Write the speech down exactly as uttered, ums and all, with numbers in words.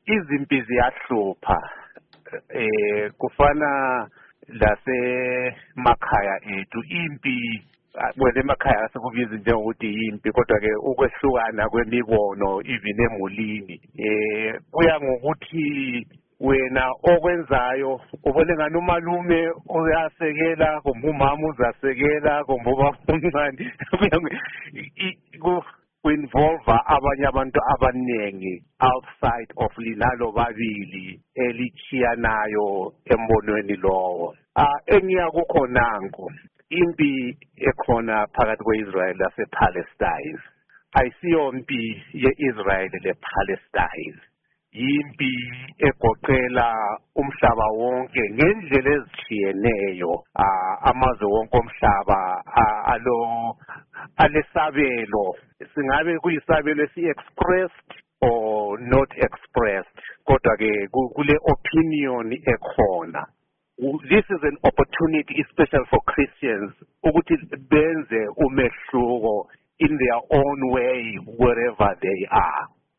izimpi ziyahlupha eh kufana lasemakhaya ethu impi wena emakhaya asikubiza njengokuthi impi kodwa ke ukwehlukana kwemibono even emulini eh kuya ngokuthi wena okwenzayo ubone ngani umalume uyasekela kumbe umama uzasekela kumbe ubaba omncane ku-involve abanye abantu abaningi outside of lilalo babili elichiyanayo embonweni lowo ah engiya kukhonanko impi ekhona phakathi kwe-Israel lase-Palestine ayisiyo impi ye-Israel le-Palestine yimpi egoqela umhlaba wonke ngendlela ezitshiyeneyo amazwe wonke omhlaba alo alesabelo singabe kuyisabelo esi-expressed or not expressed kodwa ke kule opinion ekhona. This is an opportunity especially for Christians ukuthi benze umehluko in their own way wherever they are.